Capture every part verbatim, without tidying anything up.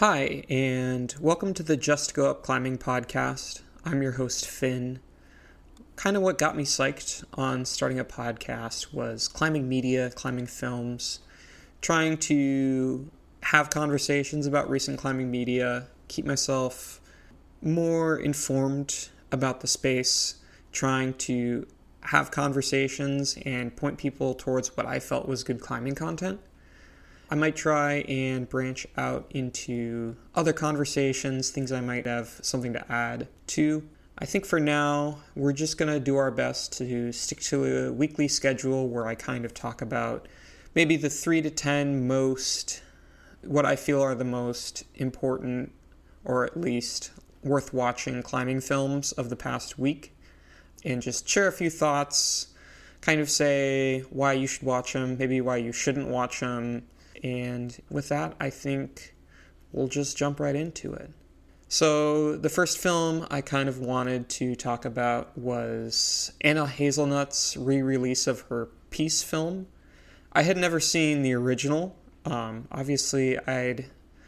Hi, and welcome to the Just Go Up Climbing podcast. I'm your host, Finn. Kind of what got me psyched on starting a podcast was climbing media, climbing films, trying to have conversations about recent climbing media, keep myself more informed about the space, trying to have conversations and point people towards what I felt was good climbing content. I might try and branch out into other conversations, things I might have something to add to. I think for now, we're just going to do our best to stick to a weekly schedule where I kind of talk about maybe the three to ten most, what I feel are the most important, or at least worth watching climbing films of the past week, and just share a few thoughts, kind of say why you should watch them, maybe why you shouldn't watch them. And with that, I think we'll just jump right into it. So the first film I kind of wanted to talk about was Anna Hazelnutt's re-release of her Peace film. I had never seen the original. Um, obviously, I'd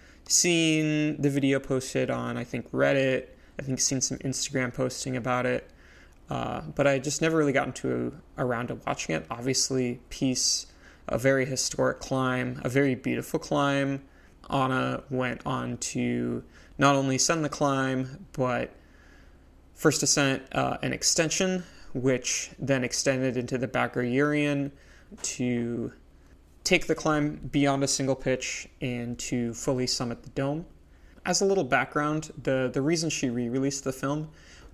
seen the video posted on, I think, Reddit. I think seen some Instagram posting about it. Uh, but I just never really gotten to around to watching it. Obviously, Peace, a very historic climb, a very beautiful climb. Anna went on to not only send the climb, but first ascent uh, an extension, which then extended into the Bagrat to take the climb beyond a single pitch and to fully summit the dome. As a little background, the, the reason she re-released the film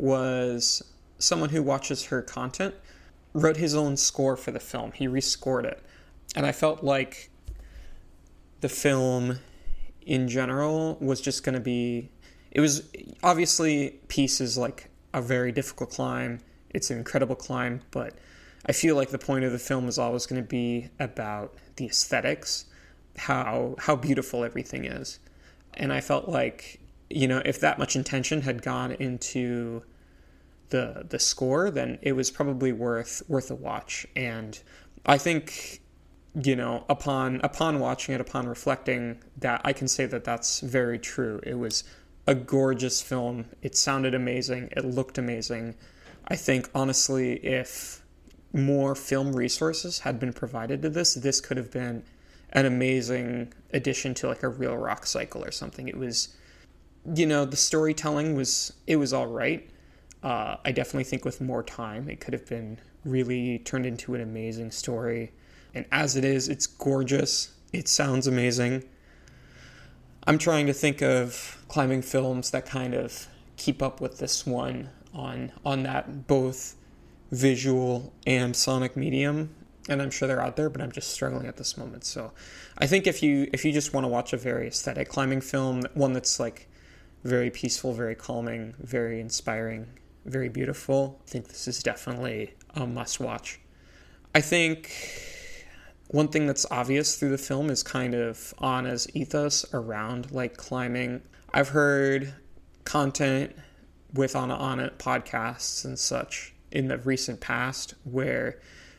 was someone who watches her content wrote his own score for the film. He rescored it. And I felt like the film in general was just going to be, it was obviously Peace is like a very difficult climb. It's an incredible climb, but I feel like the point of the film is always going to be about the aesthetics, how how beautiful everything is. And I felt like, you know, if that much intention had gone into the the score, then it was probably worth worth a watch. And I think, you know, upon upon watching it, upon reflecting, that I can say that that's very true. It was a gorgeous film. It sounded amazing. It looked amazing. I think, honestly, if more film resources had been provided to this, this could have been an amazing addition to like a Real Rock Cycle or something. It was, you know, the storytelling was, it was all right. Uh, I definitely think with more time, it could have been really turned into an amazing story. And as it is, it's gorgeous. It sounds amazing. I'm trying to think of climbing films that kind of keep up with this one on on that both visual and sonic medium. And I'm sure they're out there, but I'm just struggling at this moment. So I think if you if you just want to watch a very aesthetic climbing film, one that's like very peaceful, very calming, very inspiring, very beautiful, I think this is definitely a must-watch. I think one thing that's obvious through the film is kind of Anna's ethos around like climbing. I've heard content with Anna on it, podcasts and such in the recent past where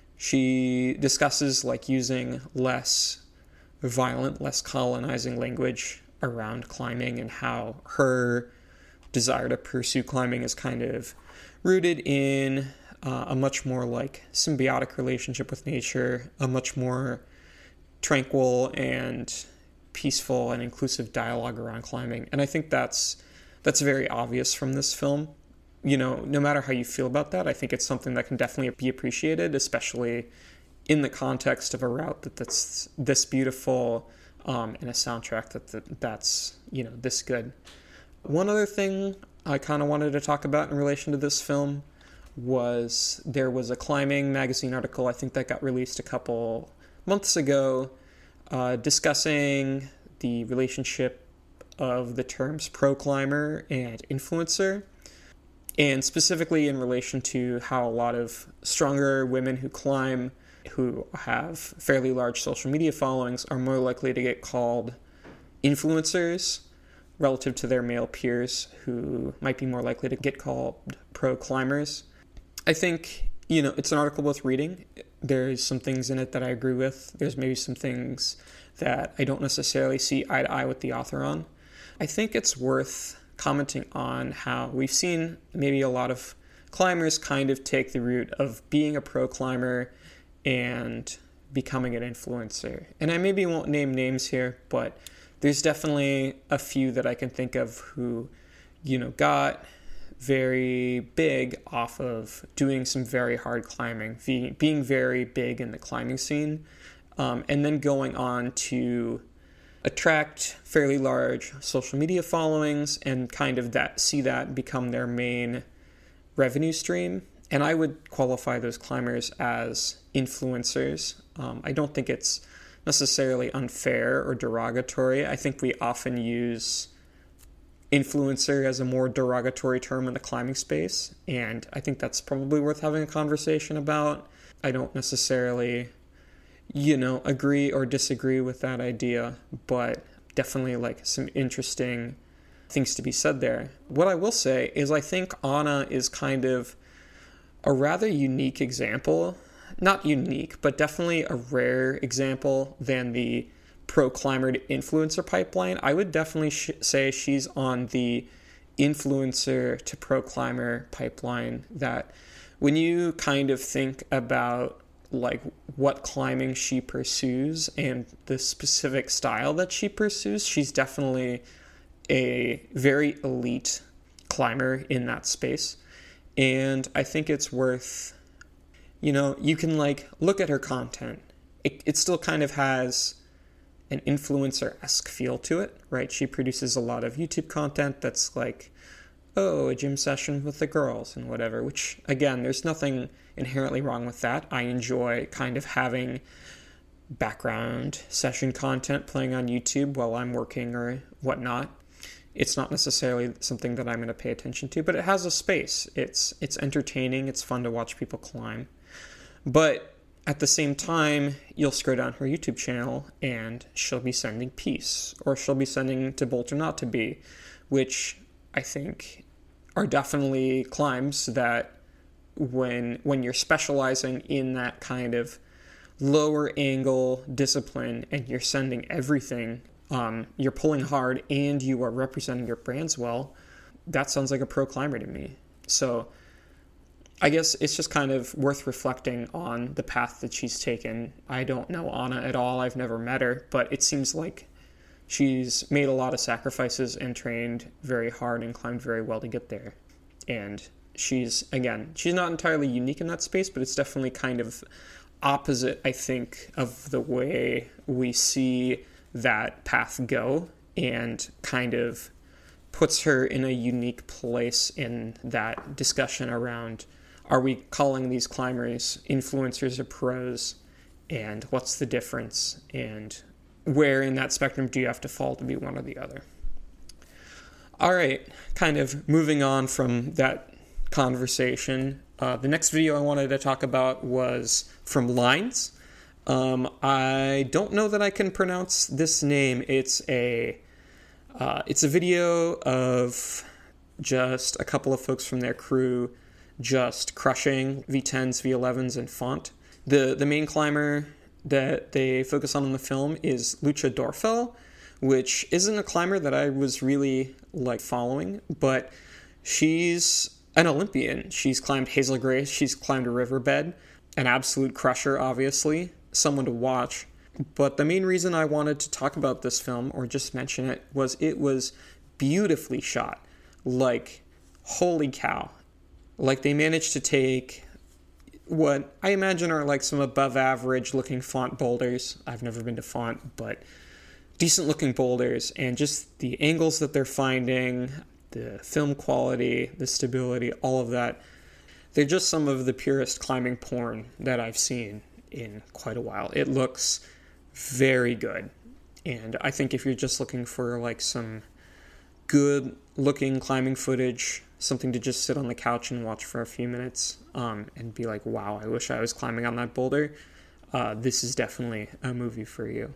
she discusses like using less violent, less colonizing language around climbing and how her desire to pursue climbing is kind of rooted in Uh, a much more like symbiotic relationship with nature, a much more tranquil and peaceful and inclusive dialogue around climbing. And I think that's that's very obvious from this film. You know, no matter how you feel about that, I think it's something that can definitely be appreciated, especially in the context of a route that that's this beautiful um, and a soundtrack that, that that's, you know, this good. One other thing I kind of wanted to talk about in relation to this film was there was a climbing magazine article, I think that got released a couple months ago, uh, discussing the relationship of the terms pro climber and influencer, and specifically in relation to how a lot of stronger women who climb, who have fairly large social media followings, are more likely to get called influencers relative to their male peers who might be more likely to get called pro climbers. I think, you know, it's an article worth reading. There's some things in it that I agree with. There's maybe some things that I don't necessarily see eye to eye with the author on. I think it's worth commenting on how we've seen maybe a lot of climbers kind of take the route of being a pro climber and becoming an influencer. And I maybe won't name names here, but there's definitely a few that I can think of who, you know, got very big off of doing some very hard climbing, being very big in the climbing scene, um, and then going on to attract fairly large social media followings and kind of that see that become their main revenue stream. And I would qualify those climbers as influencers. Um, I don't think it's necessarily unfair or derogatory. I think we often use influencer as a more derogatory term in the climbing space, and I think that's probably worth having a conversation about. I don't necessarily, you know, agree or disagree with that idea, but definitely like some interesting things to be said there. What I will say is I think Anna is kind of a rather unique example, not unique, but definitely a rare example than the pro climber to influencer pipeline. I would definitely sh- say she's on the influencer to pro climber pipeline, that when you kind of think about like what climbing she pursues and the specific style that she pursues, she's definitely a very elite climber in that space. And I think it's worth, you know, you can like look at her content. It, it still kind of has an influencer-esque feel to it, right? She produces a lot of YouTube content that's like, oh, a gym session with the girls and whatever, which, again, there's nothing inherently wrong with that. I enjoy kind of having background session content playing on YouTube while I'm working or whatnot. It's not necessarily something that I'm going to pay attention to, but it has a space. It's it's entertaining. It's fun to watch people climb. But at the same time, you'll scroll down her YouTube channel and she'll be sending peace, or she'll be sending to bolt or not to be, which I think are definitely climbs that when when you're specializing in that kind of lower angle discipline and you're sending everything, um, you're pulling hard and you are representing your brands well, that sounds like a pro climber to me. So I guess it's just kind of worth reflecting on the path that she's taken. I don't know Anna at all. I've never met her, but it seems like she's made a lot of sacrifices and trained very hard and climbed very well to get there. And she's, again, she's not entirely unique in that space, but it's definitely kind of opposite, I think, of the way we see that path go, and kind of puts her in a unique place in that discussion around, are we calling these climbers influencers or pros, and what's the difference, and where in that spectrum do you have to fall to be one or the other? All right, kind of moving on from that conversation, uh, the next video I wanted to talk about was from Lines. Um, I don't know that I can pronounce this name. It's a uh, it's a video of just a couple of folks from their crew just crushing V tens, V elevens, and Font. The the main climber that they focus on in the film is Lucia Dorfel, which isn't a climber that I was really like following, but she's an Olympian. She's climbed Hazel Grace, she's climbed a riverbed, an absolute crusher, obviously, someone to watch. But the main reason I wanted to talk about this film, or just mention it, was it was beautifully shot. Like, holy cow. Like, they managed to take what I imagine are like some above average looking Font boulders. I've never been to Font, but decent looking boulders, and just the angles that they're finding, the film quality, the stability, all of that. They're just some of the purest climbing porn that I've seen in quite a while. It looks very good. And I think if you're just looking for like some good looking climbing footage, something to just sit on the couch and watch for a few minutes um, and be like, wow, I wish I was climbing on that boulder, uh, this is definitely a movie for you.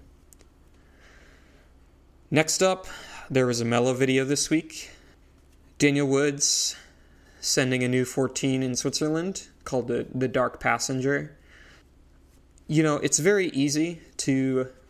Next up, there was a Mello video this week. Daniel Woods sending a new fourteen in Switzerland called the, the Dark Passenger. You know, it's very easy to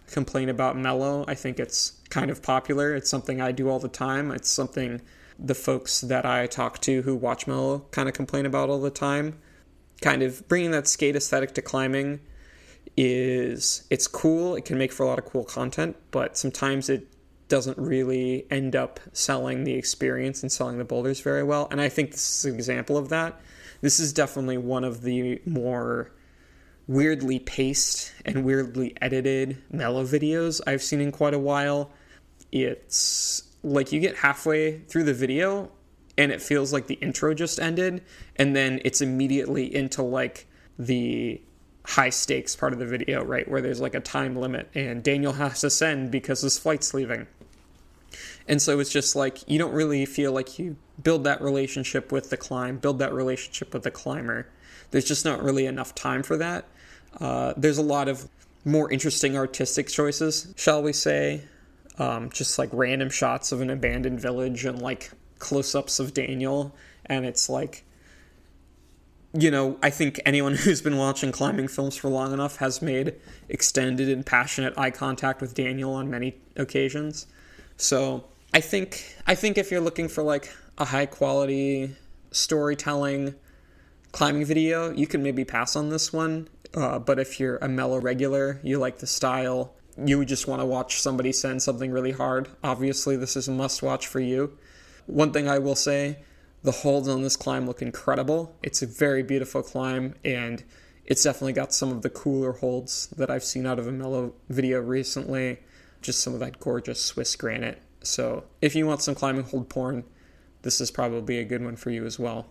complain about Mellow. I think it's kind of popular. It's something I do all the time. It's something the folks that I talk to who watch Mellow kind of complain about all the time. Kind of bringing that skate aesthetic to climbing is, it's cool. It can make for a lot of cool content, but sometimes it doesn't really end up selling the experience and selling the boulders very well. And I think this is an example of that. This is definitely one of the more weirdly paced and weirdly edited Mellow videos I've seen in quite a while. It's like you get halfway through the video and it feels like the intro just ended, and then it's immediately into like the high stakes part of the video, right, where there's like a time limit and Daniel has to send because his flight's leaving. And so it's just like you don't really feel like you build that relationship with the climb, build that relationship with the climber. There's just not really enough time for that. Uh, there's a lot of more interesting artistic choices, shall we say. Um, just like random shots of an abandoned village and like close-ups of Daniel. And it's like, you know, I think anyone who's been watching climbing films for long enough has made extended and passionate eye contact with Daniel on many occasions. So I think I think if you're looking for like a high-quality storytelling climbing video, you can maybe pass on this one. Uh, but if you're a Mellow regular, you like the style, you just want to watch somebody send something really hard, obviously this is a must-watch for you. One thing I will say, the holds on this climb look incredible. It's a very beautiful climb, and it's definitely got some of the cooler holds that I've seen out of a Mellow video recently. Just some of that gorgeous Swiss granite. So if you want some climbing hold porn, this is probably a good one for you as well.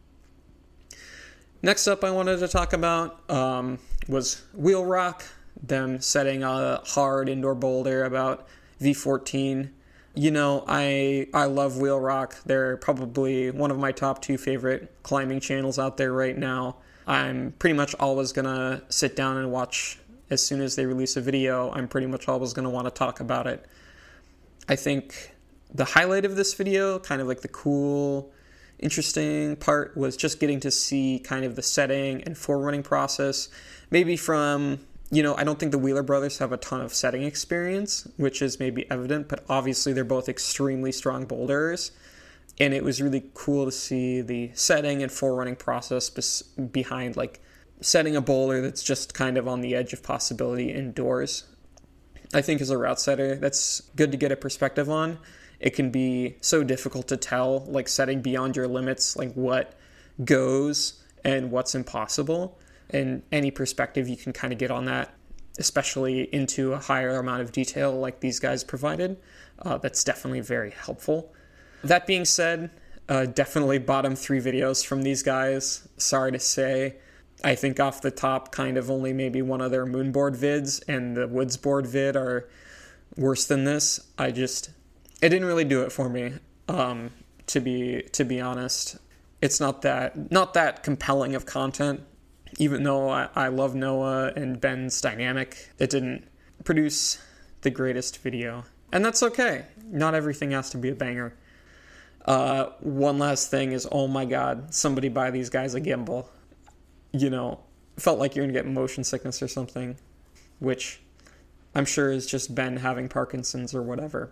Next up I wanted to talk about um, was Wheel Rock, them setting a hard indoor boulder about V fourteen. You know, I I love Wheel Rock. They're probably one of my top two favorite climbing channels out there right now. I'm pretty much always going to sit down and watch as soon as they release a video. I'm pretty much always going to want to talk about it. I think the highlight of this video, kind of like the cool, interesting part, was just getting to see kind of the setting and forerunning process. Maybe from, you know, I don't think the Wheeler brothers have a ton of setting experience, which is maybe evident, but obviously they're both extremely strong boulders. And it was really cool to see the setting and forerunning process bes- behind, like, setting a boulder that's just kind of on the edge of possibility indoors. I think as a route setter, that's good to get a perspective on. It can be so difficult to tell, like setting beyond your limits, like what goes and what's impossible. And any perspective you can kind of get on that, especially into a higher amount of detail like these guys provided, uh, that's definitely very helpful. That being said, uh, definitely bottom three videos from these guys. Sorry to say. I think off the top, kind of only maybe one of their moonboard vids and the woodsboard vid are worse than this. I just, it didn't really do it for me, um, to be to be honest. It's not that not that compelling of content, even though I, I love Noah and Ben's dynamic. It didn't produce the greatest video, and that's okay. Not everything has to be a banger. Uh, one last thing is, oh my god, somebody buy these guys a gimbal. You know, felt like you're going to get motion sickness or something, which I'm sure is just Ben having Parkinson's or whatever.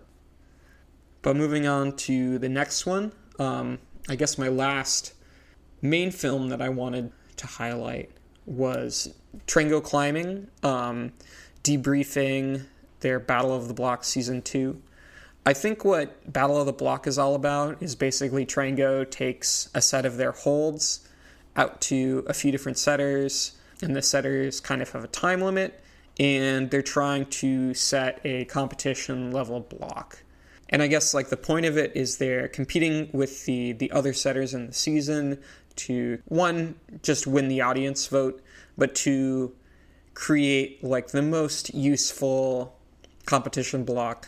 But moving on to the next one, um, I guess my last main film that I wanted to highlight was Trango Climbing, um, debriefing their Battle of the Block Season two. I think what Battle of the Block is all about is basically Trango takes a set of their holds out to a few different setters, and the setters kind of have a time limit, and they're trying to set a competition level block. And I guess like the point of it is they're competing with the, the other setters in the season to, one, just win the audience vote, but to create like the most useful competition block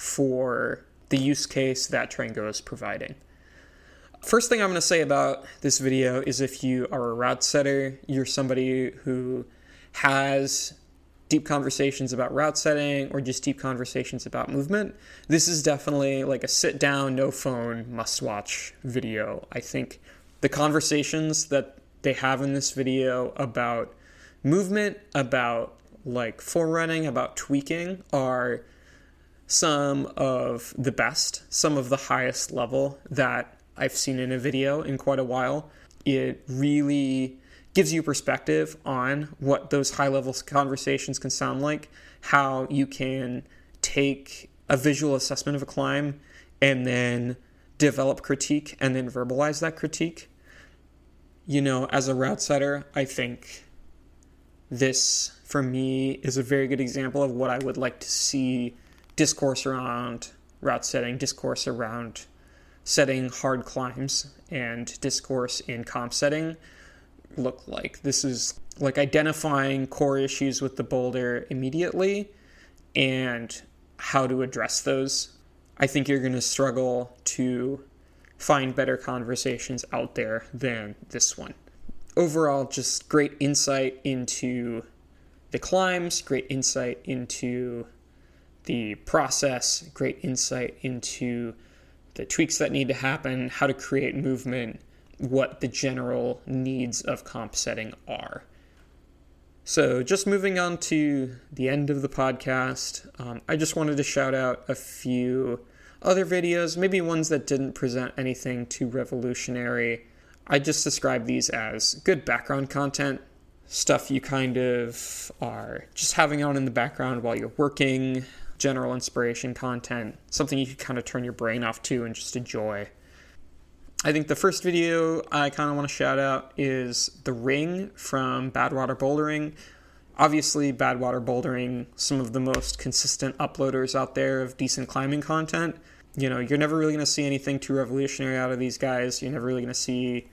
for the use case that Trango is providing. First thing I'm going to say about this video is if you are a route setter, you're somebody who has deep conversations about route setting or just deep conversations about movement, this is definitely like a sit down, no phone, must watch video. I think the conversations that they have in this video about movement, about like forerunning, about tweaking, are some of the best, some of the highest level that I've seen in a video in quite a while. It really gives you perspective on what those high-level conversations can sound like, how you can take a visual assessment of a climb and then develop critique and then verbalize that critique. You know, as a route setter, I think this, for me, is a very good example of what I would like to see discourse around route setting, discourse around setting hard climbs, and discourse in comp setting look like. This is like identifying core issues with the boulder immediately and how to address those. I think you're going to struggle to find better conversations out there than this one. Overall, just great insight into the climbs, great insight into the process, great insight into the tweaks that need to happen, how to create movement, what the general needs of comp setting are. So just moving on to the end of the podcast, um, I just wanted to shout out a few other videos, maybe ones that didn't present anything too revolutionary. I just describe these as good background content, stuff you kind of are just having on in the background while you're working, general inspiration content, something you can kind of turn your brain off to and just enjoy. I think the first video I kind of want to shout out is The Ring from Badwater Bouldering. Obviously, Badwater Bouldering, some of the most consistent uploaders out there of decent climbing content. You know, you're never really going to see anything too revolutionary out of these guys. You're never really going to see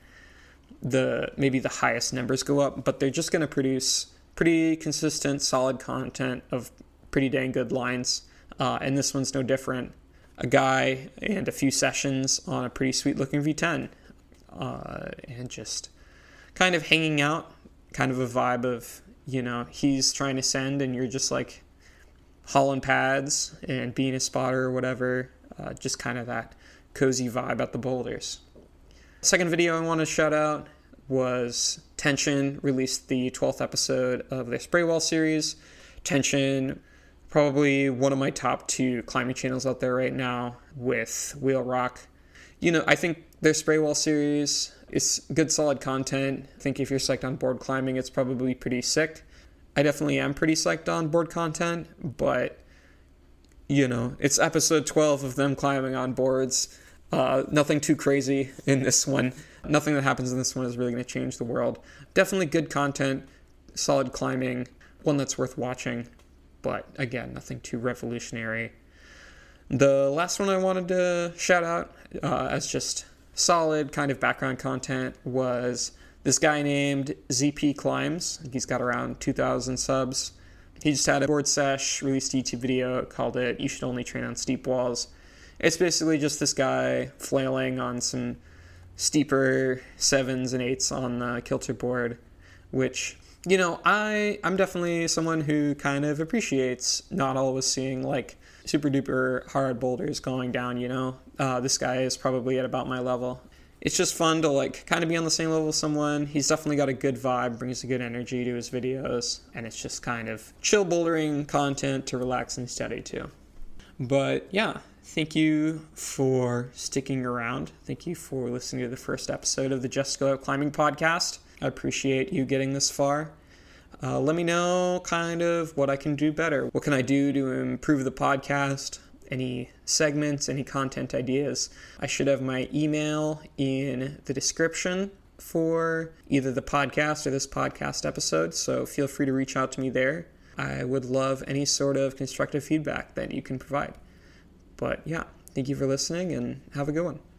the maybe the highest numbers go up, but they're just going to produce pretty consistent, solid content of pretty dang good lines. Uh, and this one's no different. A guy and a few sessions on a pretty sweet-looking V ten. Uh, and just kind of hanging out, kind of a vibe of, you know, he's trying to send and you're just like hauling pads and being a spotter or whatever. Uh, just kind of that cozy vibe at the boulders. Second video I want to shout out was Tension released the twelfth episode of their Spraywall series. Tension, probably one of my top two climbing channels out there right now with Wheel Rock. You know, I think their Spraywall series is good, solid content. I think if you're psyched on board climbing, it's probably pretty sick. I definitely am pretty psyched on board content, but, you know, it's episode twelve of them climbing on boards. Uh, nothing too crazy in this one. Nothing that happens in this one is really going to change the world. Definitely good content, solid climbing, one that's worth watching. But again, nothing too revolutionary. The last one I wanted to shout out uh, as just solid kind of background content was this guy named Z P Climbs. He's got around two thousand subs. He just had a board sesh, released a YouTube video, called it You Should Only Train on Steep Walls. It's basically just this guy flailing on some steeper sevens and eights on the kilter board, which, you know, I, I'm definitely someone who kind of appreciates not always seeing, like, super duper hard boulders going down, you know. Uh, this guy is probably at about my level. It's just fun to, like, kind of be on the same level as someone. He's definitely got a good vibe, brings a good energy to his videos, and it's just kind of chill bouldering content to relax and study to. But, yeah, thank you for sticking around. Thank you for listening to the first episode of the Just Go Out Climbing podcast. I appreciate you getting this far. Uh, let me know kind of what I can do better. What can I do to improve the podcast? Any segments, any content ideas? I should have my email in the description for either the podcast or this podcast episode, so feel free to reach out to me there. I would love any sort of constructive feedback that you can provide. But yeah, thank you for listening and have a good one.